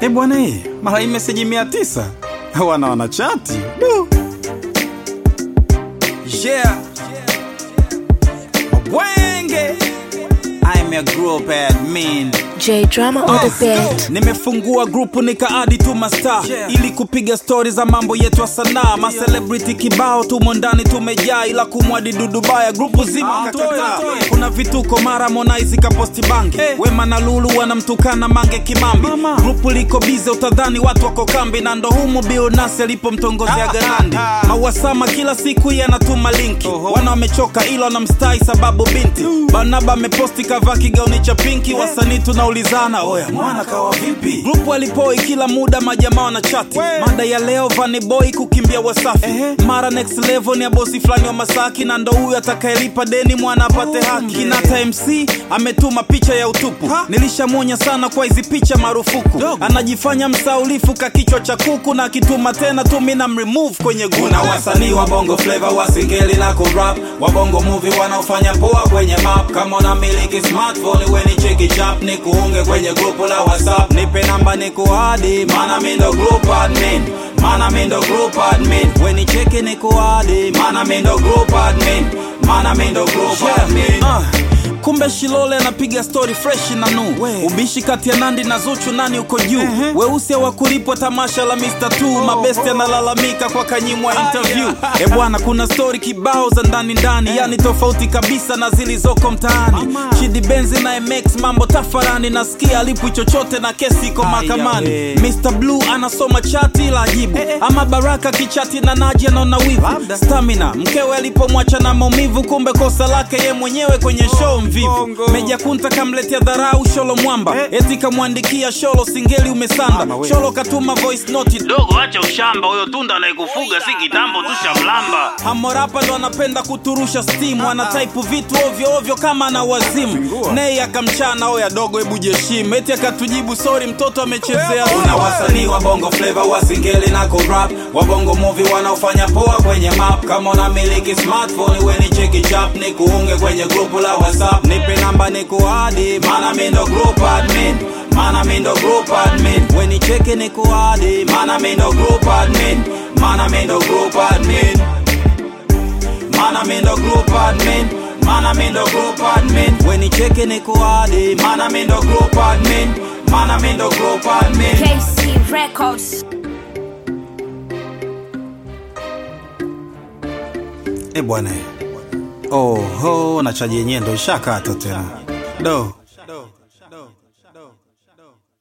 bwana mara hii message 900 wana chati. Yeah. Wenge. I'm a group admin. J Drama on the beat. Nimefungua grupu nikaadi tu mastaa ili kupiga stories za mambo yetu ya sanaa. Ma celebrity kibao tumo ndani tumejaa, ila kumwadi Dudubaya grupu zima kakata. Kuna vituko mara Harmonize kaposti bangi, Wema na Lulu wanamtukana Mange Kimambi. Grupu liko bize utadhani watu wako kambi, na ndo humo Billnass alipomtongozea Galandi. Mawasama kila siku yanatuma linki, wana wamechoka ila wanamstai sababu binti. Barnaba ameposti kavaa kigauni cha pinki, wasanii tunaulizana oya mwana kawa vipi. Grupu alipoi kila muda majamaa wanachati, mada ya leo Vanny Boy kukimbia Wasafi. Mara next level ni ya bosi flani wa Masaki, na ndo huyu atakayelipa deni mwana apate haki. Kinata MC ametuma picha ya utupu, nilishamuonya sana kwa hizi picha marufuku. Anajifanya msaulifu kakichwa cha kuku, na kituma tena tu mimi na remove kwenye guna. Kuna wasanii wa bongo flavor wa singeli na kurap, wa bongo movie wanaofanya poa kwenye map. Kama unamiliki smartphone weni cheki chap, ni kuunge kwenye grupu la WhatsApp. Nipe namba ni kuadi, mana mindo group admin. Mana mindo group admin. Weni cheki ni kuadi, mana mindo group admin. Mana mindo group admin. Kumbe Shilole anapiga story fresh na nu. Ubishi kati ya Nandi na Zuchu nani uko juu. Weusi hawakulipwa tamasha la Mr. 2. Mabesti analalamika kwa kanyimwa interview. Bwana kuna story kibao za ndani, yani tofauti kabisa na zilizoko mtaani. Chidi Benzi na MX mambo tafarani, nasikia alipu chochote na kesi iko mahakamani. Mr. Blue anasoma chati la ajibu, ama Baraka kichati na Naji anaona wivu. Stamina mkewe alipomwacha na maumivu, kumbe kosa lake ye mwenyewe kwenye show mvivu. Meja Kunta kamletea dharau Sholo Mwamba, eti kamwandikia Sholo singeli umesanda. Sholo katuma voice note, dogo acha ushamba, huyo tunda anayekufuga si kitambo tusha mlamba. Hamorapa ndo anapenda kuturusha steam, ana type vitu ovyo ovyo kama na wazimu. Nei akamchana oya dogo hebu jeshim, eti akatujibu sorry mtoto amechezea. Kuna wasanii wa bongo flavor wa singeli na kurap, wa bongo movie wanaofanya poa kwenye map. Kama unamiliki smartphone weni cheki chap, ni kuunge kwenye grupu la WhatsApp. Nipe namba ni kuadi, mana mindo group admin. Mana mindo group admin. Weni cheki ni kuadi, mana mindo group admin. Mana mindo group admin. Mana mindo group admin. Mana mindo group admin. Weni cheki ni kuadi, mana mindo group admin. Mana mindo group admin. KC Records. Bwana na chaji yenyewe ndo ishakata tena. Do